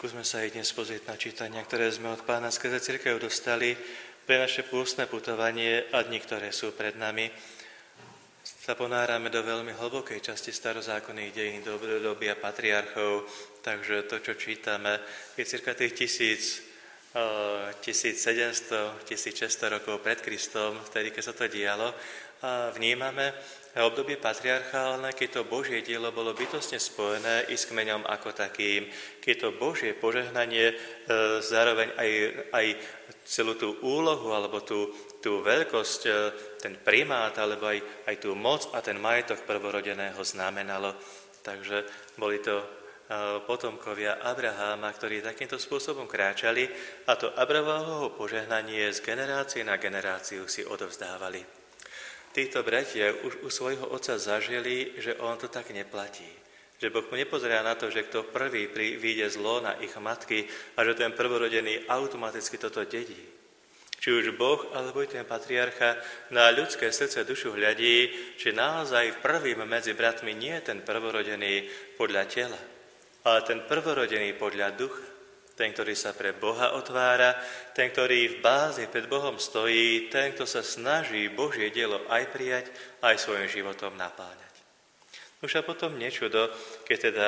Skúsme sa aj dnes pozrieť na čítania, ktoré sme od Pána skrze cirkev dostali pre naše pôstne putovanie a dni, ktoré sú pred nami. Sa ponárame do veľmi hlbokej časti starozákonných dejín, do obdobia patriarchov, takže to, čo čítame, je cirka tých 1700-1600 rokov pred Kristom, vtedy, keď sa to dialo. A vnímame obdobie patriarchálne, keď to Božie dielo bolo bytostne spojené i s kmeňom ako takým, keď to Božie požehnanie zároveň aj celú tú úlohu alebo tú veľkosť, ten primát alebo aj tú moc a ten majetok prvorodeného znamenalo. Takže boli to potomkovia Abraháma, ktorí takýmto spôsobom kráčali a to Abrahámovo požehnanie z generácie na generáciu si odovzdávali. Títo bratia už u svojho otca zažili, že on to tak neplatí. Že Boh mu nepozerá na to, že kto prvý vyjde z lóna ich matky a že ten prvorodený automaticky toto dedí. Či už Boh alebo ten patriarcha na ľudské srdce dušu hľadí, či naozaj prvým medzi bratmi nie je ten prvorodený podľa tela, ale ten prvorodený podľa ducha. Ten, ktorý sa pre Boha otvára, ten, ktorý v bázi pred Bohom stojí, ten, kto sa snaží Božie dielo aj prijať, aj svojim životom napáňať. Už a potom nečudo, keď teda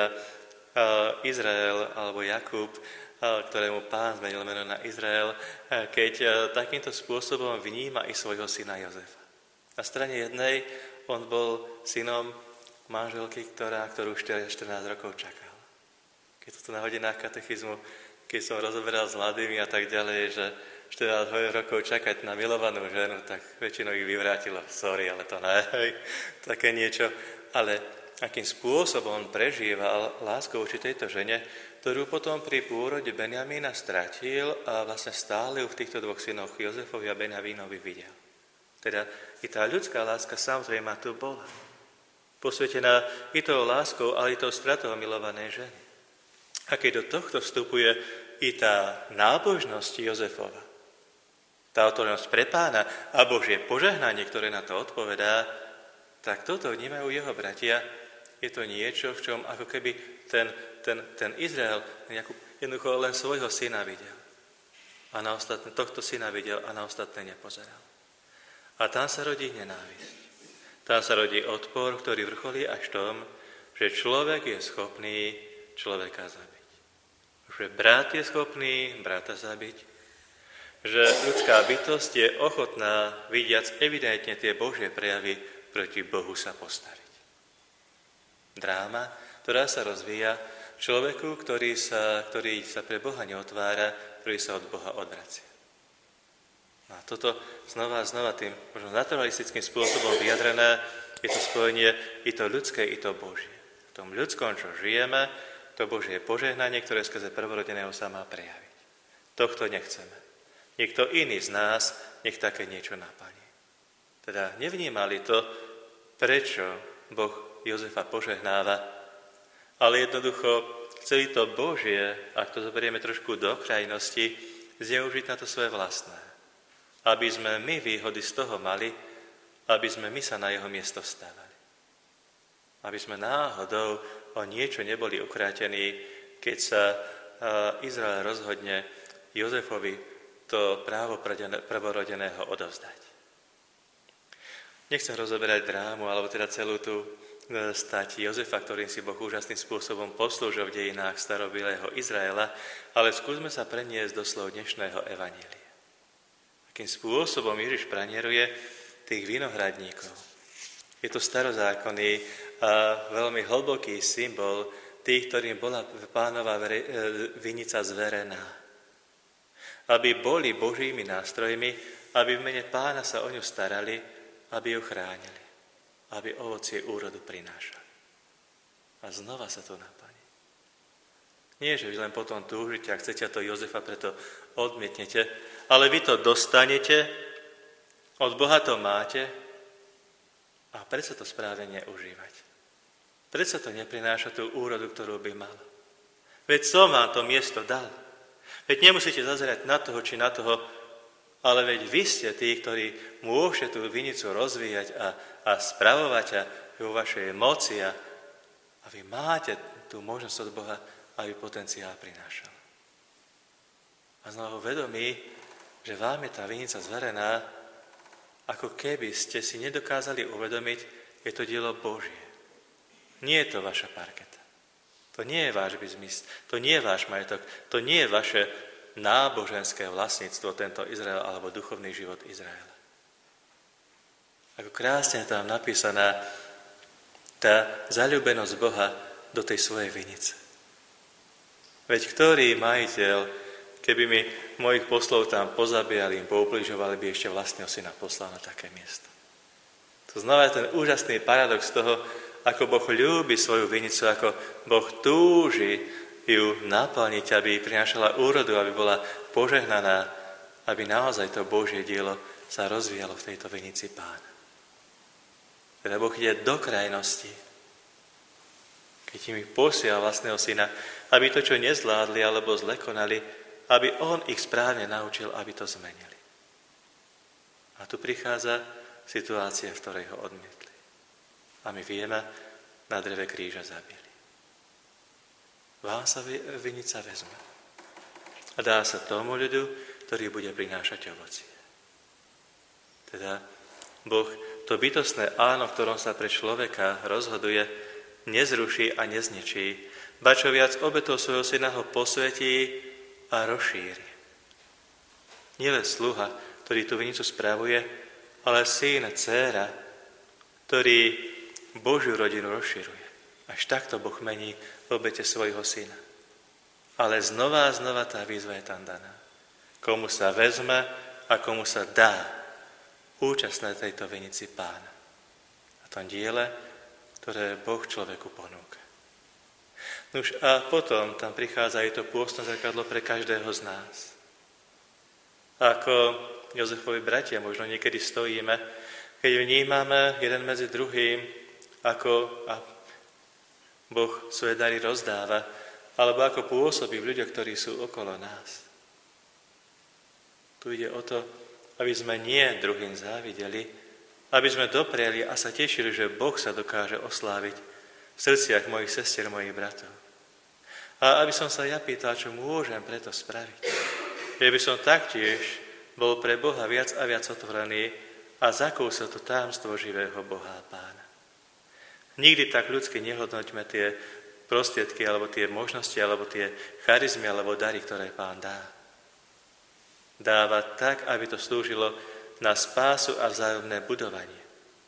Izrael alebo Jakub, ktorému Pán zmenil meno na Izrael, keď takýmto spôsobom vníma i svojho syna Jozefa. Na strane jednej on bol synom manželky, ktorú 14 rokov čakal. Keď to tu na hodinách katechizmu, keď som rozoberal s mladými a tak ďalej, že 14 rokov čakať na milovanú ženu, tak väčšinou ich vyvrátilo. Sorry, ale to ne, také niečo. Ale akým spôsobom on prežíval lásku voči tejto žene, ktorú potom pri pôrode Benjamína stratil a vlastne stále ju v týchto dvoch synoch Jozefovi a Benjamínovi videl. Teda i tá ľudská láska samozrejme tu bola. Posvetená i tou láskou, ale i tou stratou milovanej ženy. A keď do tohto vstupuje i tá nábožnosť Jozefova, tá otvorenosť pre Pána a Božie požehnanie, ktoré na to odpovedá, tak toto vnímajú jeho bratia. Je to niečo, v čom ako keby ten Izrael jednoducho len svojho syna videl. A na ostatné, tohto syna videl a na ostatné nepozeral. A tam sa rodí nenávisť. Tam sa rodí odpor, ktorý vrcholí až v tom, že človek je schopný človeka zabiť. Že brat je schopný brata zabiť, že ľudská bytosť je ochotná, vidiac evidentne tie Božie prejavy, proti Bohu sa postaviť. Dráma, ktorá sa rozvíja človeku, ktorý sa pre Boha neotvára, ktorý sa od Boha odvracia. A toto znova a znova tým možno naturalistickým spôsobom vyjadrené je to spojenie i to ľudské, i to Božie. V tom ľudskom, čo žijeme, to Božie požehnanie, ktoré skrze prvorodeného sa má prejaviť. Tohto nechceme. Niekto iný z nás nech také niečo napadne. Teda nevnímali to, prečo Boh Jozefa požehnáva, ale jednoducho chceli to Božie, ak to zoberieme trošku do krajnosti, zneužiť na to svoje vlastné. Aby sme my výhody z toho mali, aby sme my sa na jeho miesto stávali. Aby sme náhodou o niečo neboli ukrátení, keď sa Izrael rozhodne Jozefovi to právo prvorodeného odovzdať. Nechcem rozoberať drámu, alebo teda celú tú stať Jozefa, ktorým si Boh úžasným spôsobom poslúžil v dejinách starobilého Izraela, ale skúsme sa preniesť do slov dnešného evanília. Akým spôsobom Ježiš pranieruje tých vinohradníkov. Je to starozákonný a veľmi hlboký symbol tých, ktorým bola Pánova vinica zverená. Aby boli Božími nástrojmi, aby v mene Pána sa o ňu starali, aby ju chránili, aby ovocie úrodu prinášali. A znova sa to naplní. Nie, že vy len potom túžite a chcete to Jozefa, preto odmietnete, ale vy to dostanete, od Boha to máte a predsa to správne neužívať. Predsa to neprináša tú úrodu, ktorú by mal. Veď som vám to miesto dal. Veď nemusíte zazerať na toho či na toho, ale veď vy ste tí, ktorí môžete tú vinicu rozvíjať a spravovať a vo vašej moci a vy máte tú možnosť od Boha, aby potenciál prinášal. a znovu vedomí, že vám je tá vinica zverená, ako keby ste si nedokázali uvedomiť, je to dielo Božie. Nie je to vaša parketa. To nie je váš biznis, to nie je váš majetok, to nie je vaše náboženské vlastníctvo, tento Izrael alebo duchovný život Izraela. Ako krásne je tam napísaná tá zaľúbenosť Boha do tej svojej vinice. Veď ktorý majiteľ, keby mi mojich poslov tam pozabíjali, im poubližovali, by ešte vlastného syna poslal na také miesto. To znova je ten úžasný paradox toho, ako Boh ľúbi svoju vinicu, ako Boh túži ju naplniť, aby prinášala úrodu, aby bola požehnaná, aby naozaj to Božie dielo sa rozvíjalo v tejto vinici Pána. Teda Boh ide do krajnosti, keď im posiela vlastného syna, aby to, čo nezvládli alebo zle konali, aby on ich správne naučil, aby to zmenili. A tu prichádza situácia, v ktorej ho odmietli. A my vieme, na dreve kríža zabili. Vám sa vinica vezme. A dá sa tomu ľudu, ktorý bude prinášať ovocie. Teda Boh to bytostné áno, v ktorom sa pre človeka rozhoduje, nezruší a nezničí. Ba čo viac, obetou svojho syna ho posvetí a rozšíri. Nie len sluha, ktorý tú vinicu spravuje, ale syn, dcéra, ktorý Božiu rodinu rozširuje. Až takto Boh mení v obete svojho syna. Ale znova a znova tá výzva je tam daná. Komu sa vezme a komu sa dá účasť na tejto vinici Pána. A tom diele, ktoré Boh človeku ponúka. Nuž a potom tam prichádza aj to pôstne zrkadlo pre každého z nás. Ako Jozefovi bratia možno niekedy stojíme, keď vnímame jeden medzi druhým, ako Boh svoje dary rozdáva, alebo ako pôsobí v ľuďoch, ktorí sú okolo nás. Tu ide o to, aby sme nie druhým závideli, aby sme dopriali a sa tešili, že Boh sa dokáže osláviť v srdciach mojich sestier, mojich bratov. A aby som sa ja pýtal, čo môžem preto spraviť. Že by som taktiež bol pre Boha viac a viac otvorený a zakúsil to tajomstvo živého Boha a Pána. Nikdy tak ľudsky nehodnoťme tie prostriedky, alebo tie možnosti, alebo tie charizmy, alebo dary, ktoré Pán dá. Dáva tak, aby to slúžilo na spásu a vzájomné budovanie.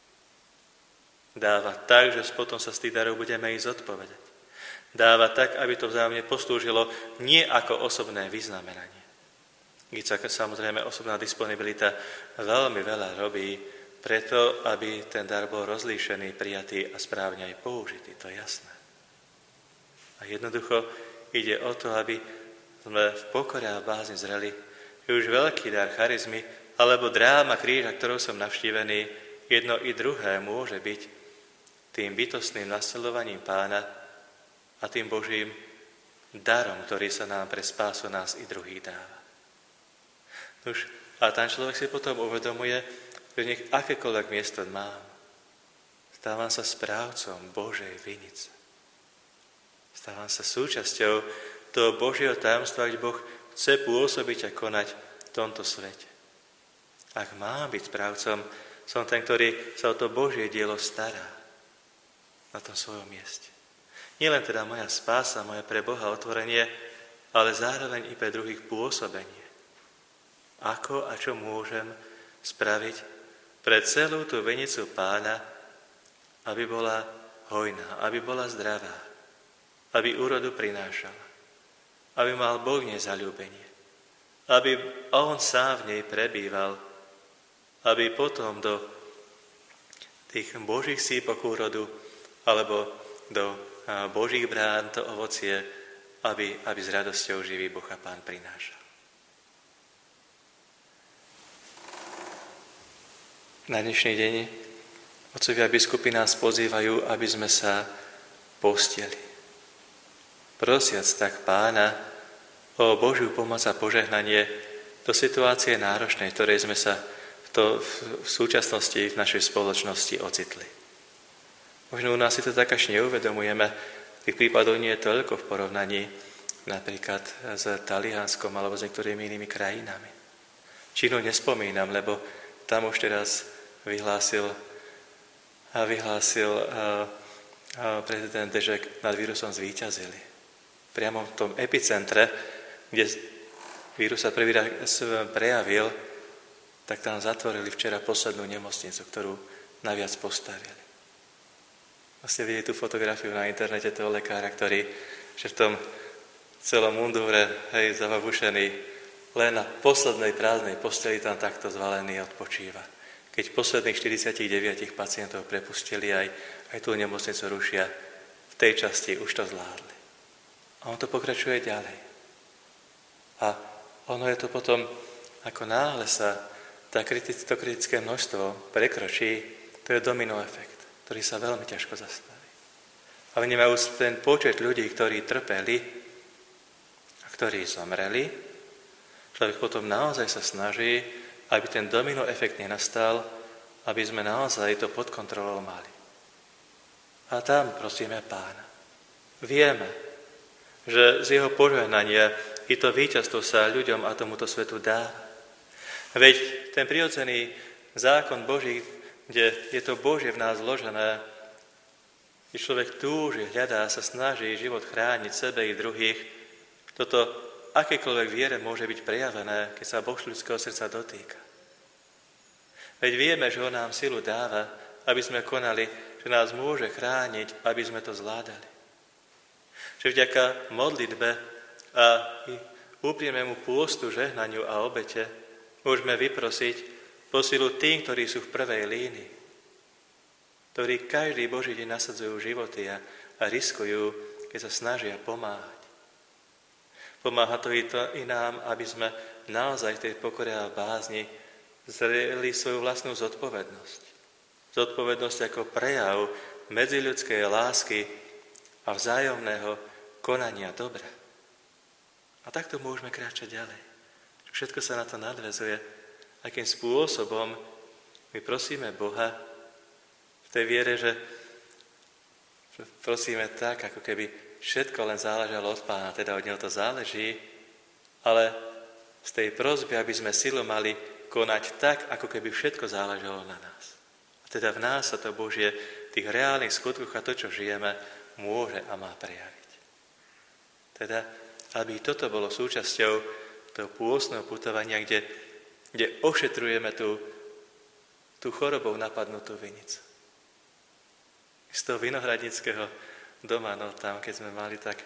Dáva tak, že potom sa z tých darov budeme ich zodpovedať. Dáva tak, aby to vzájomne poslúžilo nie ako osobné vyznamenanie. Keď sa samozrejme osobná disponibilita veľmi veľa robí, preto, aby ten dar bol rozlíšený, prijatý a správne aj použitý, to je jasné. A jednoducho ide o to, aby sme v pokore a bázni zreli, že už veľký dar charizmy alebo dráma kríža, ktorou som navštívený, jedno i druhé môže byť tým bytostným nasledovaním Pána a tým Božím darom, ktorý sa nám pre spásu nás i druhých dáva. Nuž, a tam človek si potom uvedomuje, že nech akékoľvek miesto mám, stávam sa správcom Božej vinice. Stávam sa súčasťou toho Božieho tajomstva, kde Boh chce pôsobiť a konať v tomto svete. Ak mám byť správcom, som ten, ktorý sa o to Božie dielo stará na tom svojom mieste. Nielen teda moja spása, moje pre Boha otvorenie, ale zároveň i pre druhých pôsobenie. Ako a čo môžem spraviť pre celú tú vinicu Pána, aby bola hojná, aby bola zdravá, aby úrodu prinášala, aby mal Boh v nej zaľúbenie, aby on sám v nej prebýval, aby potom do tých Božích sípok úrodu alebo do Božích brán to ovocie, aby s radosťou živý Boh a Pán prinášal. Na dnešný deň otcovia biskupy nás pozývajú, aby sme sa postili. Prosiac tak Pána o Božiu pomoc a požehnanie do situácie náročnej, ktorej sme sa v súčasnosti v našej spoločnosti ocitli. Možno u nás si to tak až neuvedomujeme, tých prípadov nie je toľko v porovnaní napríklad s Talianskom alebo s niektorými inými krajinami. Čínu nespomínam, lebo tam už teraz vyhlásil prezident, že nad vírusom zvíťazili. Priamo v tom epicentre, kde vírus sa prvý raz prejavil, tak tam zatvorili včera poslednú nemocnicu, ktorú naviac postavili. Vlastne vidíte tú fotografiu na internete toho lekára, ktorý, že v tom celom mundúre, zavabušený, len na poslednej prázdnej posteli tam takto zvalený odpočíva. Keď posledných 49 pacientov prepustili, aj tú nemocnicu rušia, v tej časti už to zvládli. A on to pokračuje ďalej. A ono je to potom, ako náhle sa to kritické množstvo prekročí, to je domino efekt, ktorý sa veľmi ťažko zastaví. A vnímajú ten počet ľudí, ktorí trpeli a ktorí zomreli, človek potom naozaj sa snaží, aby ten domino efekt nenastal, aby sme naozaj to pod kontrolou mali. A tam prosíme Pána. Vieme, že z jeho požehnania i to víťazstvo sa ľuďom a tomuto svetu dáva. Veď ten prirodzený zákon Boží, kde je to Božie v nás vložené, kde človek túži, hľadá, sa snaží život chrániť sebe i druhých, toto akékoľvek viere môže byť prejavené, keď sa Boh ľudského srdca dotýka. Veď vieme, že on nám silu dáva, aby sme konali, že nás môže chrániť, aby sme to zvládali. Že vďaka modlitbe a úprimnému pôstu, žehnaniu a obete môžeme vyprosiť posilu tým, ktorí sú v prvej línii, ktorí každý Boží deň nasadzujú životy a riskujú, keď sa snažia pomáhať. Pomáha to i nám, aby sme naozaj v tej pokore a bázni zreli svoju vlastnú zodpovednosť. Zodpovednosť ako prejav medziľudskej lásky a vzájomného konania dobra. A takto môžeme kráčať ďalej. Všetko sa na to nadväzuje, akým spôsobom my prosíme Boha v tej viere, že prosíme tak, ako keby všetko len záležalo od Pána, teda od Neho to záleží, ale z tej prosby, aby sme silu mali konať tak, ako keby všetko záležalo na nás. A teda v nás sa to Božie v tých reálnych skutkoch a to, čo žijeme, môže a má prejaviť. Teda, aby toto bolo súčasťou toho pôstneho putovania, kde ošetrujeme tú chorobou napadnutú vinicu. Z toho vinohradnického doma, tam, keď sme mali, tak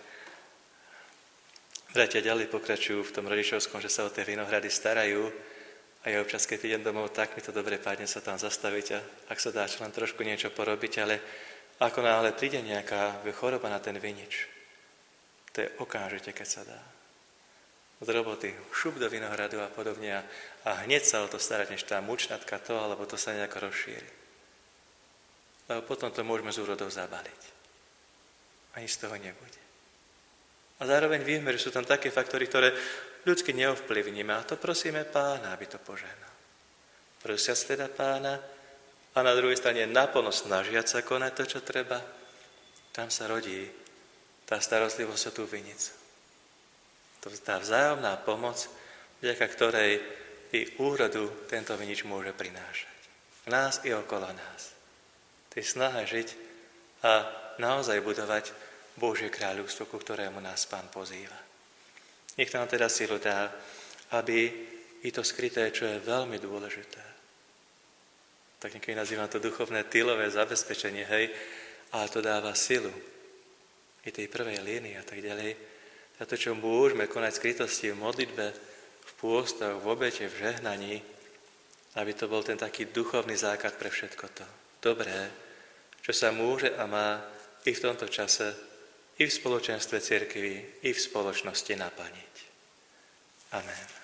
bratia ďalej pokračujú v tom rodičovskom, že sa o tie vinohrady starajú a ja občas, keď idem domov, tak mi to dobre padne sa tam zastaviť a ak sa dá len trošku niečo porobiť, ale ako náhle príde nejaká choroba na ten vinič, to je okamžite, keď sa dá. Od roboty, šup do vinohradu a podobne a hneď sa o to starať, než tá mučnatka to, alebo to sa nejako rozšíri. Lebo potom to môžeme z úrodov zabaliť. Ani z toho nebude. A zároveň vieme, že sú tam také faktory, ktoré ľudsky neovplyvníme. A to prosíme Pána, aby to požehnal. Prosiac teda Pána a na druhej strane naplno snažiať sa konať to, čo treba, tam sa rodí tá starostlivosť o tú vinicu. To tá vzájomná pomoc, vďaka ktorej i úrodu tento vinič môže prinášať. V nás i okolo nás. Tej snahe žiť a naozaj budovať Božie kráľovstvo, ku ktorému nás Pán pozýva. Nech nám teda silu dá, aby i to skryté, čo je veľmi dôležité. Tak niekedy nazývam to duchovné tylové zabezpečenie, ale to dáva silu i tej prvej línii a tak ďalej. A to, čo môžeme konať v skrytosti, v modlitbe, v pôstoch, v obete, v žehnaní, aby to bol ten taký duchovný základ pre všetko to dobré, čo sa môže a má i v tomto čase, i v spoločenstve cirkvi, i v spoločnosti naplniť. Amen.